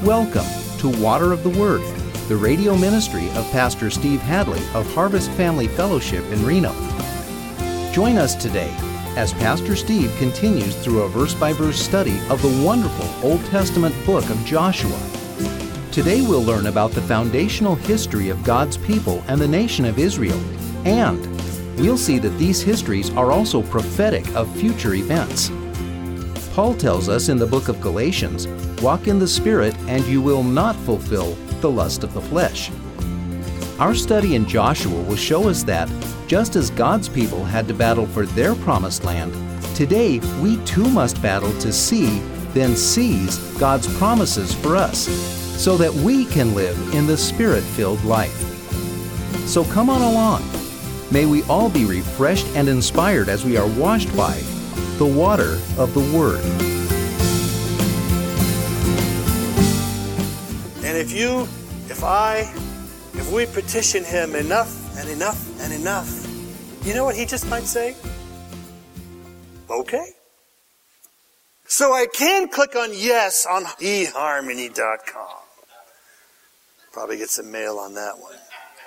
Welcome to Water of the Word, the radio ministry of Pastor Steve Hadley of Harvest Family Fellowship in Reno. Join us today as Pastor Steve continues through a verse-by-verse study of the wonderful Old Testament book of Joshua. Today we'll learn about the foundational history of God's people and the nation of Israel, and we'll see that these histories are also prophetic of future events. Paul tells us in the book of Galatians, "Walk in the Spirit, and you will not fulfill the lust of the flesh." Our study in Joshua will show us that, just as God's people had to battle for their promised land, today we too must battle to see, then seize God's promises for us, so that we can live in the Spirit-filled life. So come on along. May we all be refreshed and inspired as we are washed by the water of the Word. And if we petition Him enough and enough and enough, you know what He just might say? Okay. So I can click on yes on eharmony.com. Probably get some mail on that one.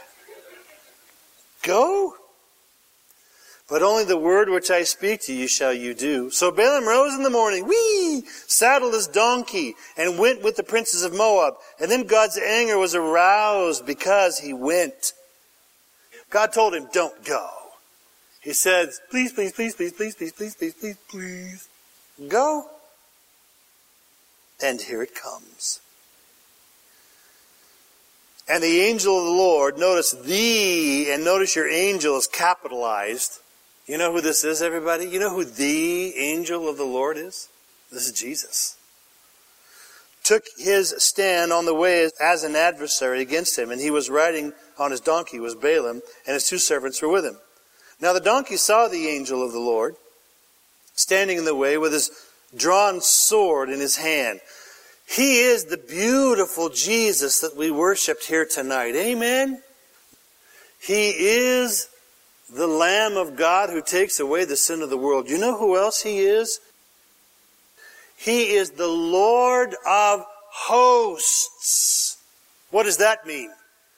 Go. But only the word which I speak to you shall you do. So Balaam rose in the morning, saddled his donkey, and went with the princes of Moab. And then God's anger was aroused because he went. God told him, don't go. He said, please, please, please, please, please, please, please, please, please, please, go. And here it comes. And the angel of the Lord, notice your angel is capitalized. You know who this is, everybody? You know who the angel of the Lord is? This is Jesus. Took his stand on the way as an adversary against him, and he was riding on his donkey was Balaam, and his two servants were with him. Now the donkey saw the angel of the Lord standing in the way with his drawn sword in his hand. He is the beautiful Jesus that we worshiped here tonight. Amen? He is the Lamb of God who takes away the sin of the world. You know who else He is? He is the Lord of hosts. What does that mean?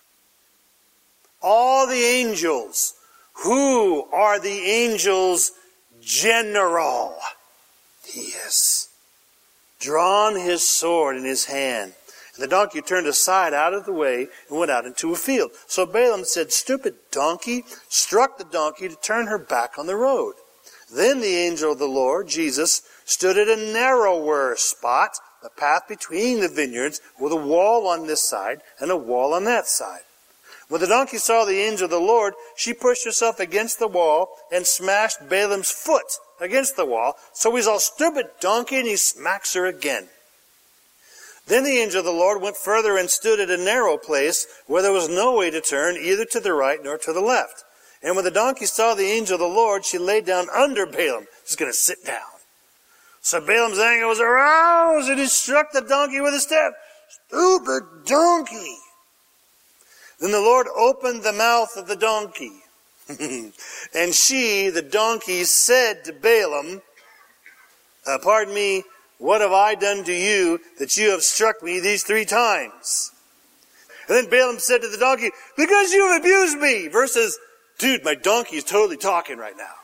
All the angels. Who are the angels' general? He is. Drawn his sword in his hand. And the donkey turned aside out of the way and went out into a field. So Balaam said, "Stupid donkey," struck the donkey to turn her back on the road. Then the angel of the Lord, Jesus, stood at a narrower spot, the path between the vineyards, with a wall on this side and a wall on that side. When the donkey saw the angel of the Lord, she pushed herself against the wall and smashed Balaam's foot against the wall. So he's all, "Stupid donkey," and he smacks her again. Then the angel of the Lord went further and stood at a narrow place where there was no way to turn either to the right nor to the left. And when the donkey saw the angel of the Lord, she lay down under Balaam. She's going to sit down. So Balaam's anger was aroused, and he struck the donkey with a staff. "Stupid donkey!" Then the Lord opened the mouth of the donkey. And she, the donkey, said to Balaam, "Pardon me, what have I done to you that you have struck me these 3 times? And then Balaam said to the donkey, "Because you have abused me." Versus, dude, my donkey is totally talking right now.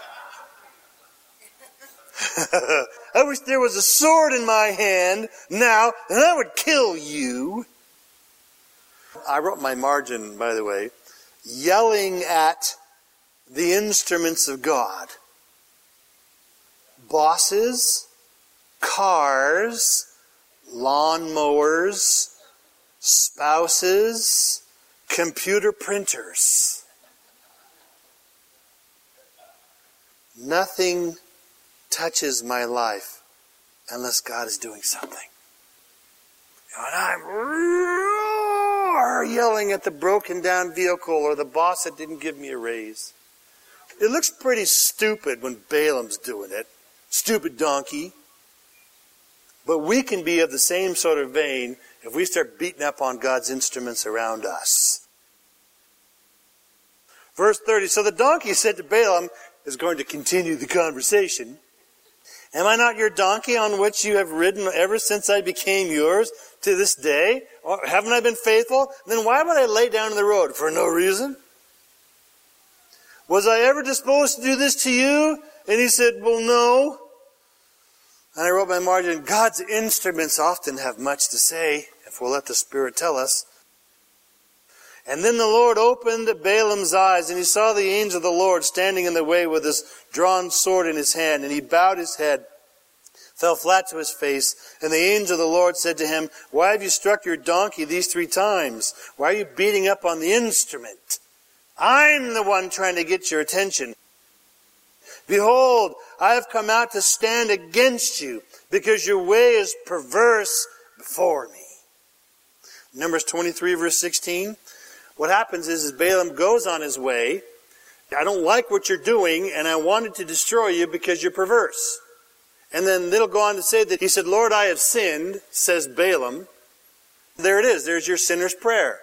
"I wish there was a sword in my hand now, and I would kill you." I wrote my margin, by the way, yelling at the instruments of God. Bosses, cars, lawnmowers, spouses, computer printers. Nothing touches my life unless God is doing something. And I'm yelling at the broken down vehicle or the boss that didn't give me a raise. It looks pretty stupid when Balaam's doing it. Stupid donkey. But we can be of the same sort of vein if we start beating up on God's instruments around us. Verse 30, so the donkey said to Balaam, is going to continue the conversation, Am I not your donkey on which you have ridden ever since I became yours to this day? Or haven't I been faithful? Then why would I lay down in the road? For no reason? Was I ever disposed to do this to you? And he said, well, no. And I wrote my margin, God's instruments often have much to say, if we'll let the Spirit tell us. And then the Lord opened Balaam's eyes, and he saw the angel of the Lord standing in the way with his drawn sword in his hand. And he bowed his head, fell flat to his face. And the angel of the Lord said to him, why have you struck your donkey these 3 times? Why are you beating up on the instrument? I'm the one trying to get your attention. Behold, I have come out to stand against you, because your way is perverse before me. Numbers 23, verse 16. What happens is Balaam goes on his way. I don't like what you're doing, and I wanted to destroy you because you're perverse. And then it'll go on to say that he said, Lord, I have sinned, says Balaam. There it is. There's your sinner's prayer.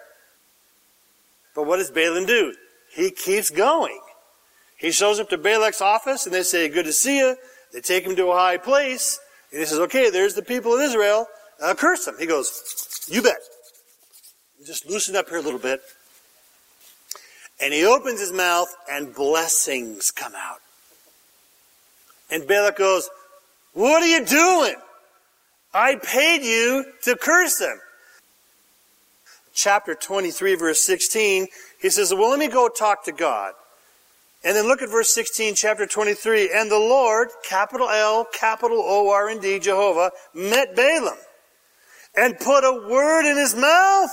But what does Balaam do? He keeps going. He shows up to Balak's office, and they say, good to see you. They take him to a high place, and he says, okay, there's the people of Israel. Curse them. He goes, you bet. Just loosen up here a little bit. And he opens his mouth, and blessings come out. And Balak goes, what are you doing? I paid you to curse them. Chapter 23, verse 16, he says, well, let me go talk to God. And then look at verse 16, chapter 23. And the Lord, capital L, capital O-R-D, Jehovah, met Balaam and put a word in his mouth.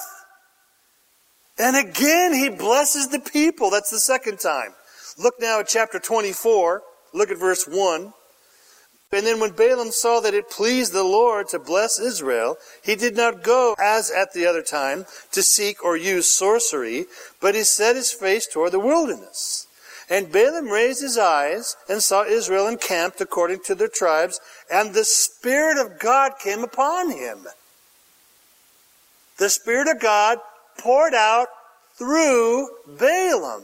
And again, he blesses the people. That's the second time. Look now at chapter 24. Look at verse 1. And then when Balaam saw that it pleased the Lord to bless Israel, he did not go, as at the other time, to seek or use sorcery, but he set his face toward the wilderness. And Balaam raised his eyes and saw Israel encamped according to their tribes, and the Spirit of God came upon him. The Spirit of God poured out through Balaam.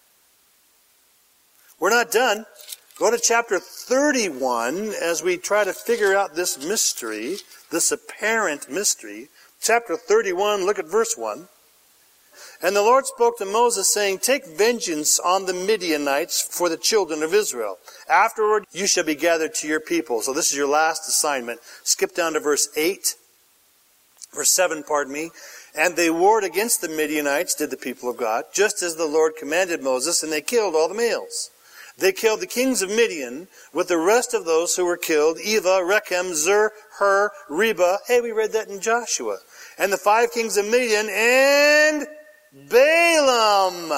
We're not done. Go to chapter 31 as we try to figure out this mystery, this apparent mystery. Chapter 31, look at verse 1. And the Lord spoke to Moses, saying, take vengeance on the Midianites for the children of Israel. Afterward you shall be gathered to your people. So this is your last assignment. Skip down to verse 8. Verse 7, pardon me. And they warred against the Midianites, did the people of God, just as the Lord commanded Moses, and they killed all the males. They killed the kings of Midian with the rest of those who were killed, Eva, Rechem, Zur, Hur, Reba. Hey, we read that in Joshua. And the 5 kings of Midian and Balaam.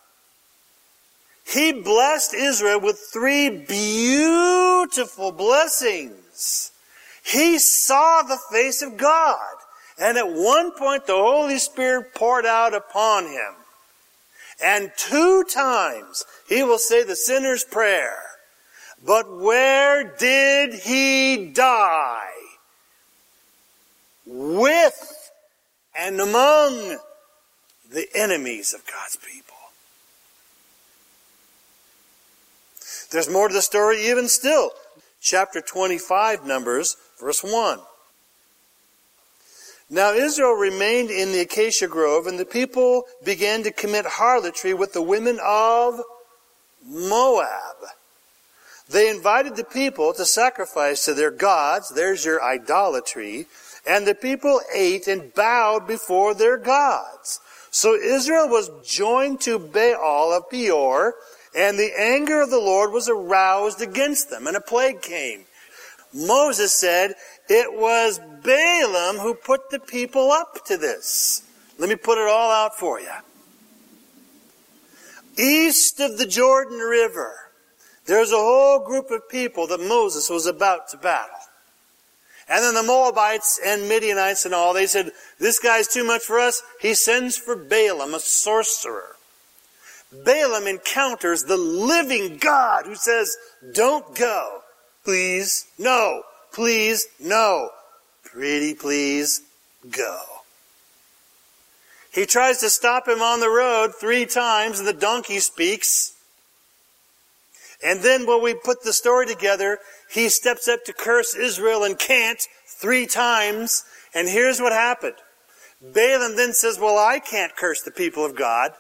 He blessed Israel with 3 beautiful blessings. He saw the face of God. And at one point the Holy Spirit poured out upon him. And 2 times he will say the sinner's prayer. But where did he die? With and among the enemies of God's people. There's more to the story even still. Chapter 25, Numbers, verse 1. Now Israel remained in the acacia grove, and the people began to commit harlotry with the women of Moab. They invited the people to sacrifice to their gods. There's your idolatry. And the people ate and bowed before their gods. So Israel was joined to Baal of Peor, and the anger of the Lord was aroused against them, and a plague came. Moses said, it was Balaam who put the people up to this. Let me put it all out for you. East of the Jordan River, there's a whole group of people that Moses was about to battle. And then the Moabites and Midianites and all, they said, this guy's too much for us. He sends for Balaam, a sorcerer. Balaam encounters the living God who says, don't go. Please, no. Please, no. Pretty please, go. He tries to stop him on the road 3 times, and the donkey speaks. And then when we put the story together, he steps up to curse Israel and can't 3 times. And here's what happened. Balaam then says, well, I can't curse the people of God,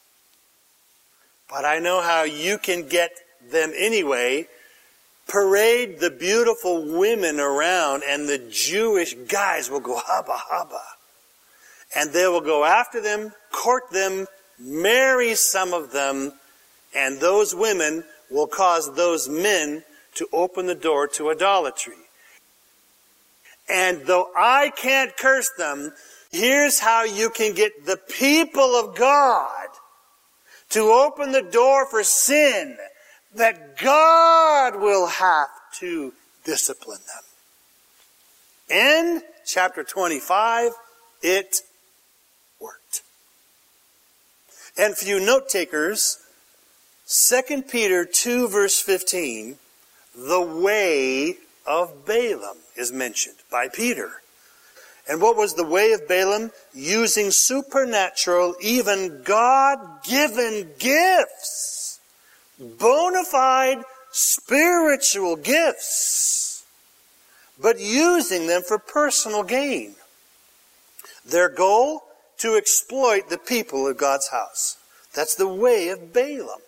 but I know how you can get them anyway. Parade the beautiful women around, and the Jewish guys will go hubba hubba. And they will go after them, court them, marry some of them, and those women will cause those men to open the door to idolatry. And though I can't curse them, here's how you can get the people of God to open the door for sin, that God will have to discipline them. In chapter 25, it worked. And for you note takers, 2 Peter 2 verse 15, the way of Balaam is mentioned by Peter. And what was the way of Balaam? Using supernatural, even God-given gifts. Bona fide spiritual gifts. But using them for personal gain. Their goal? To exploit the people of God's house. That's the way of Balaam.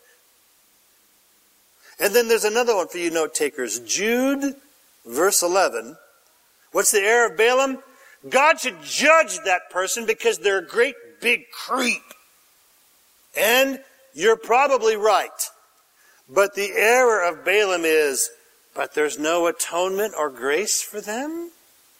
And then there's another one for you note takers. Jude, verse 11. What's the error of Balaam? God should judge that person because they're a great big creep. And you're probably right. But the error of Balaam is, but there's no atonement or grace for them?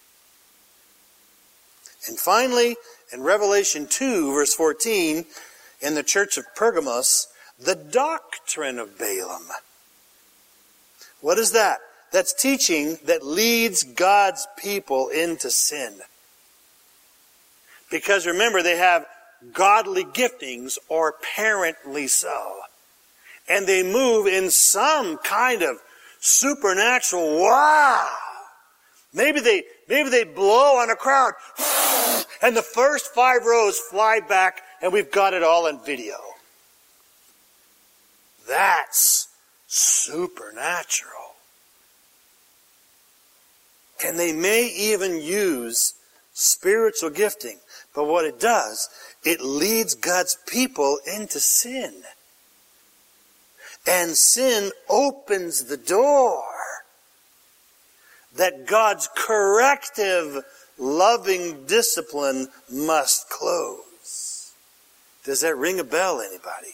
And finally, in Revelation 2, verse 14, in the church of Pergamos, the doctrine of Balaam. What is that? That's teaching that leads God's people into sin. Because remember, they have godly giftings, or apparently so. And they move in some kind of supernatural, wow. Maybe they blow on a crowd, and the first 5 rows fly back, and we've got it all in video. That's supernatural. And they may even use spiritual gifting. But what it does, it leads God's people into sin. And sin opens the door that God's corrective, loving discipline must close. Does that ring a bell, anybody?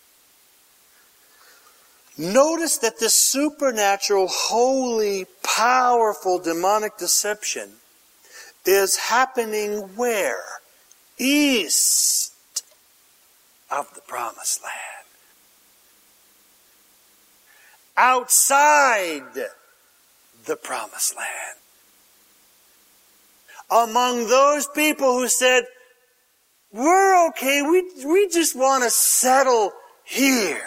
Notice that this supernatural, holy, powerful demonic deception is happening where? East of the promised land. Outside the promised land. Among those people who said, we're okay, we just want to settle here.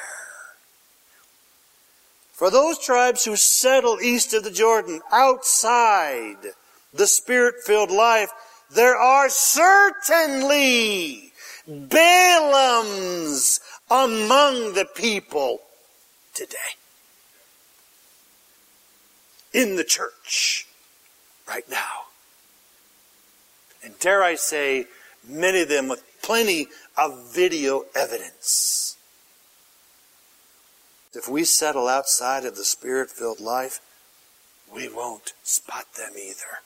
For those tribes who settle east of the Jordan, outside the Spirit-filled life, there are certainly Balaams among the people today. In the church right now. And dare I say, many of them with plenty of video evidence. If we settle outside of the Spirit-filled life, we won't spot them either.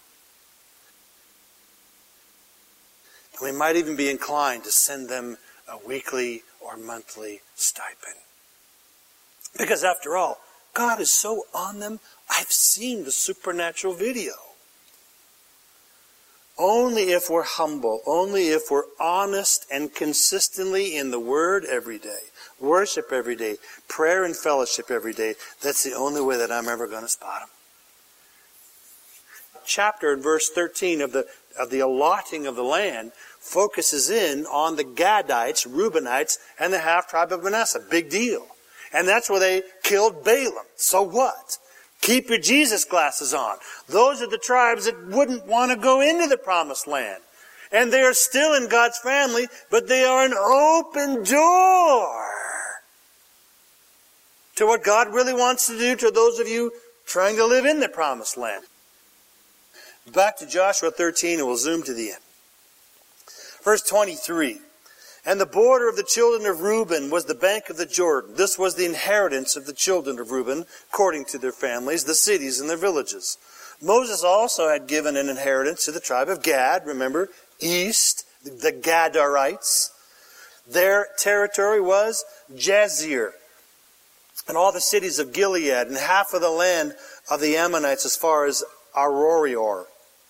And we might even be inclined to send them a weekly or monthly stipend. Because after all, God is so on them. I've seen the supernatural video. Only if we're humble, only if we're honest and consistently in the Word every day, worship every day, prayer and fellowship every day, that's the only way that I'm ever going to spot them. Chapter in verse 13 of the allotting of the land focuses in on the Gadites, Reubenites, and the half-tribe of Manasseh. Big deal. And that's where they killed Balaam. So what? Keep your Jesus glasses on. Those are the tribes that wouldn't want to go into the promised land. And they are still in God's family, but they are an open door to what God really wants to do to those of you trying to live in the promised land. Back to Joshua 13, and we'll zoom to the end. Verse 23. And the border of the children of Reuben was the bank of the Jordan. This was the inheritance of the children of Reuben, according to their families, the cities and their villages. Moses also had given an inheritance to the tribe of Gad, remember, east, the Gadarites. Their territory was Jazer, and all the cities of Gilead, and half of the land of the Ammonites as far as Arorior,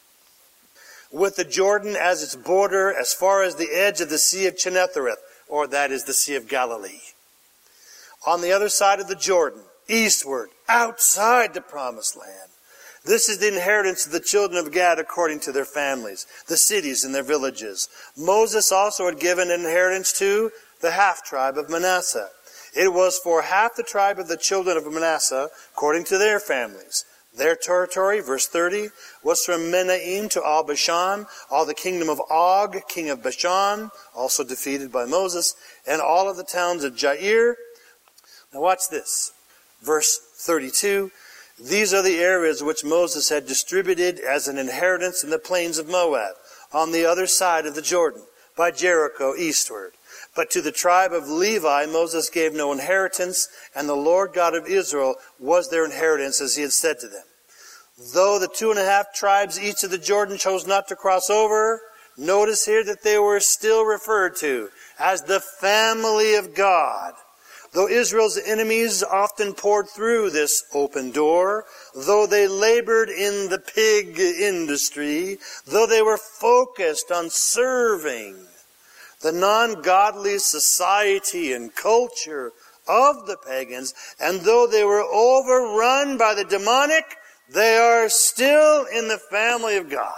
with the Jordan as its border as far as the edge of the Sea of Chinethareth, or that is the Sea of Galilee. On the other side of the Jordan, eastward, outside the promised land. This is the inheritance of the children of Gad according to their families, the cities and their villages. Moses also had given an inheritance to the half-tribe of Manasseh. It was for half the tribe of the children of Manasseh according to their families. Their territory, verse 30, was from Menaim to Al-Bashan, all the kingdom of Og, king of Bashan, also defeated by Moses, and all of the towns of Jair. Now watch this. Verse 32, these are the areas which Moses had distributed as an inheritance in the plains of Moab, on the other side of the Jordan, by Jericho eastward. But to the tribe of Levi Moses gave no inheritance, and the Lord God of Israel was their inheritance, as he had said to them. Though the 2.5 tribes each of the Jordan chose not to cross over, notice here that they were still referred to as the family of God. Though Israel's enemies often poured through this open door, though they labored in the pig industry, though they were focused on serving the non-godly society and culture of the pagans, and though they were overrun by the demonic, they are still in the family of God.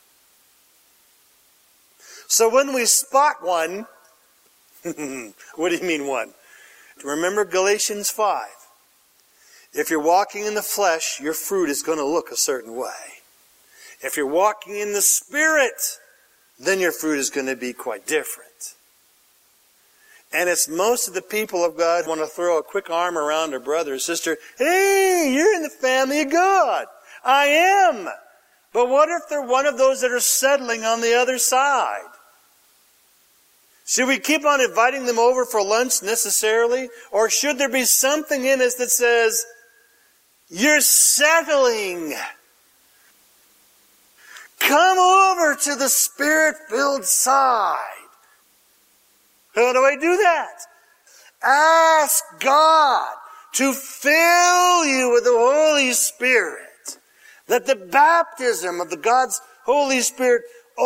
So when we spot one, what do you mean one? Remember Galatians 5. If you're walking in the flesh, your fruit is going to look a certain way. If you're walking in the Spirit, then your fruit is going to be quite different. And it's most of the people of God who want to throw a quick arm around a brother or sister. Hey, you're in the family of God. I am. But what if they're one of those that are settling on the other side? Should we keep on inviting them over for lunch necessarily? Or should there be something in us that says, you're settling. Come over to the Spirit-filled side. How do I do that? Ask God to fill you with the Holy Spirit. That the baptism of the God's Holy Spirit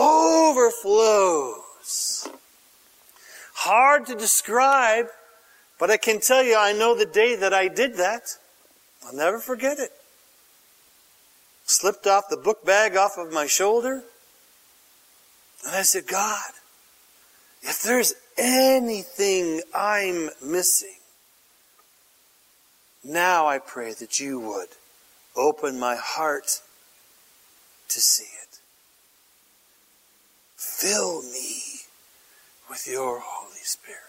overflows. Hard to describe, but I can tell you, I know the day that I did that. I'll never forget it. Slipped off the book bag off of my shoulder. And I said, God, if there's anything I'm missing, now I pray that you would open my heart to see it. Fill me with your Holy Spirit.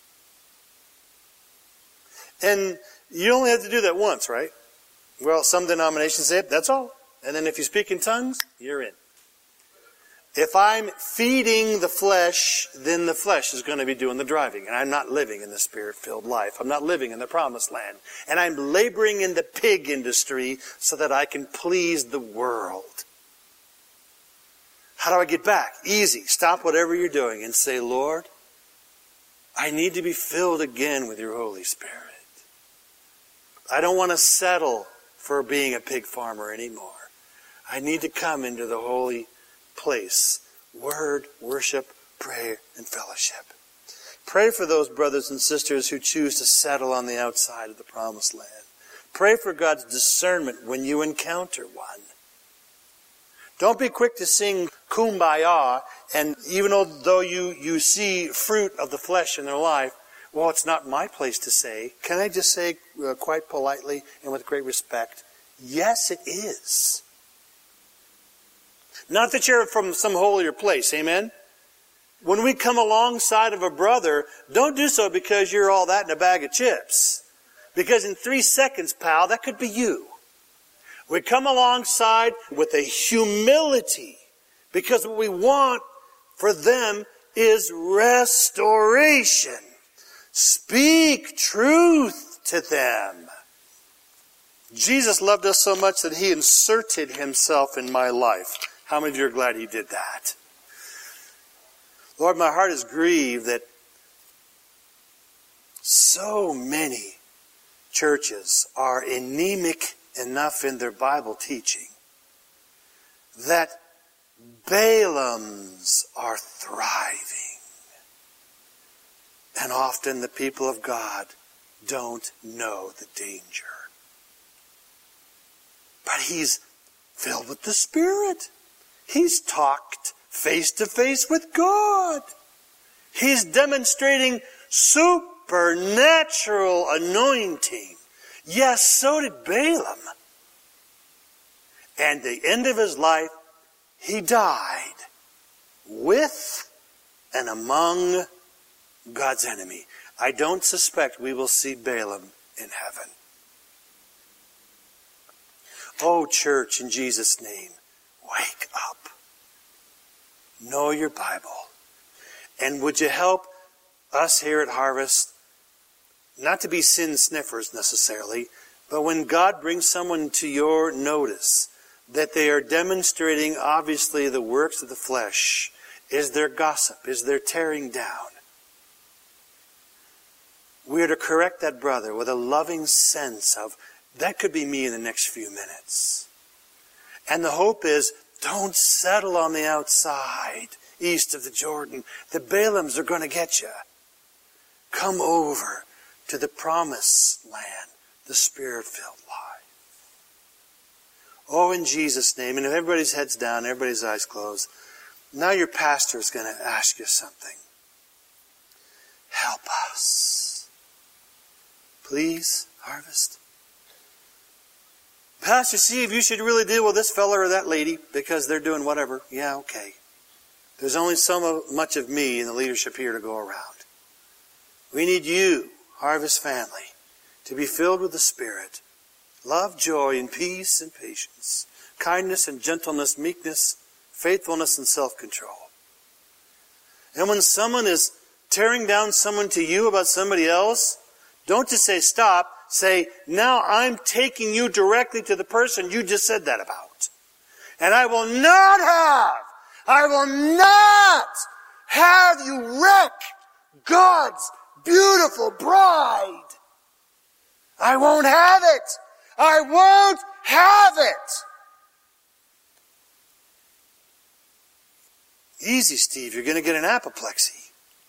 And you only have to do that once, right? Well, some denominations say it, that's all. And then if you speak in tongues, you're in. If I'm feeding the flesh, then the flesh is going to be doing the driving. And I'm not living in the Spirit-filled life. I'm not living in the promised land. And I'm laboring in the pig industry so that I can please the world. How do I get back? Easy. Stop whatever you're doing and say, Lord, I need to be filled again with your Holy Spirit. I don't want to settle for being a pig farmer anymore. I need to come into the holy place. Word, worship, prayer, and fellowship. Pray for those brothers and sisters who choose to settle on the outside of the promised land. Pray for God's discernment when you encounter one. Don't be quick to sing Kumbaya, and even though you see fruit of the flesh in their life, well, it's not my place to say. Can I just say quite politely and with great respect, yes, it is. Not that you're from some holier place, amen? When we come alongside of a brother, don't do so because you're all that in a bag of chips. Because in 3 seconds, pal, that could be you. We come alongside with a humility, because what we want for them is restoration. Speak truth to them. Jesus loved us so much that he inserted himself in my life. How many of you are glad he did that? Lord, my heart is grieved that so many churches are anemic enough in their Bible teaching that Balaams are thriving. And often the people of God don't know the danger. But he's filled with the Spirit. He's talked face to face with God. He's demonstrating supernatural anointing. Yes, so did Balaam. And at the end of his life, he died with and among God's enemy. I don't suspect we will see Balaam in heaven. Oh, church, in Jesus' name, wake up. Know your Bible. And would you help us here at Harvest, not to be sin sniffers necessarily, but when God brings someone to your notice that they are demonstrating obviously the works of the flesh, is there gossip, is there tearing down, we are to correct that brother with a loving sense of, that could be me in the next few minutes. And the hope is, don't settle on the outside, east of the Jordan. The Balaams are going to get you. Come over to the promised land, the Spirit-filled life. Oh, in Jesus' name, and if everybody's heads down, everybody's eyes closed, now your pastor is going to ask you something. Help us. Please, Harvest. Pastor Steve, you should really deal with this fella or that lady because they're doing whatever. Yeah, okay. There's only so much of me in the leadership here to go around. We need you, Harvest family, to be filled with the Spirit. Love, joy, and peace and patience. Kindness and gentleness, meekness, faithfulness and self-control. And when someone is tearing down someone to you about somebody else, don't just say stop. Say, now I'm taking you directly to the person you just said that about. And I will not have you wreck God's beautiful bride. I won't have it. I won't have it. Easy, Steve. You're going to get an apoplexy.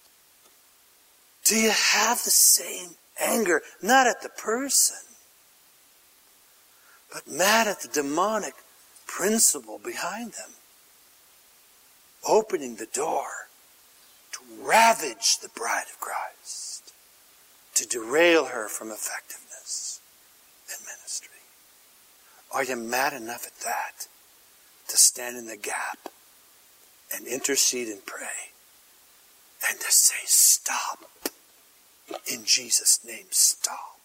Do you have the same anger? Not at the person, but mad at the demonic principle behind them, opening the door to ravage the bride of Christ, to derail her from effectiveness in ministry. Are you mad enough at that to stand in the gap and intercede and pray and to say, stop? In Jesus' name, stop.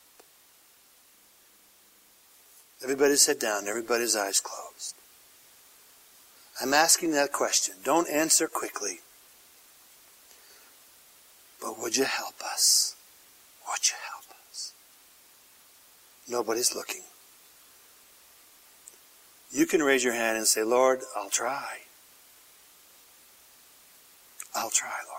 Everybody's head down, everybody's eyes closed. I'm asking that question. Don't answer quickly. But would you help us? Would you help us? Nobody's looking. You can raise your hand and say, Lord, I'll try. I'll try, Lord.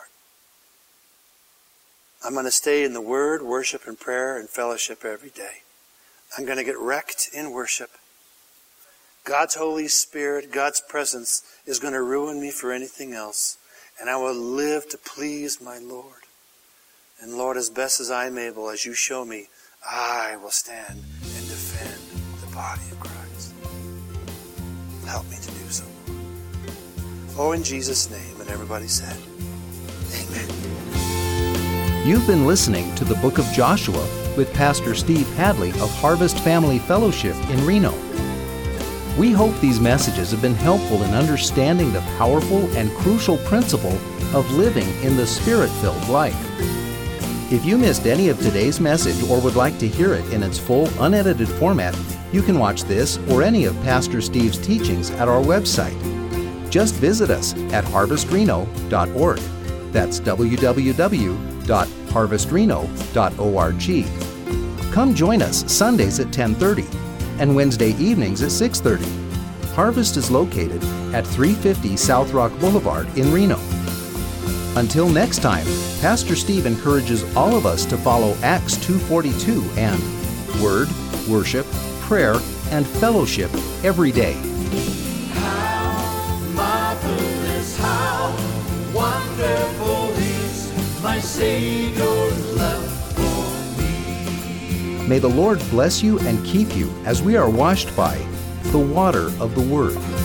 I'm going to stay in the Word, worship, and prayer, and fellowship every day. I'm going to get wrecked in worship. God's Holy Spirit, God's presence is going to ruin me for anything else. And I will live to please my Lord. And Lord, as best as I am able, as you show me, I will stand and defend the body of Christ. Help me to do so. Oh, in Jesus' name. And everybody said, amen. You've been listening to the Book of Joshua with Pastor Steve Hadley of Harvest Family Fellowship in Reno. We hope these messages have been helpful in understanding the powerful and crucial principle of living in the Spirit-filled life. If you missed any of today's message or would like to hear it in its full, unedited format, You can watch this or any of Pastor Steve's teachings at our website. Just visit us at harvestreno.org. That's www.harvestreno.org. Come join us Sundays at 10:30 and Wednesday evenings at 6:30. Harvest is located at 350 South Rock Boulevard in Reno. Until next time, Pastor Steve encourages all of us to follow Acts 2:42 and Word, Worship, Prayer, and Fellowship every day. How marvelous, how wonderful is my Savior's love for me. May the Lord bless you and keep you as we are washed by the water of the Word.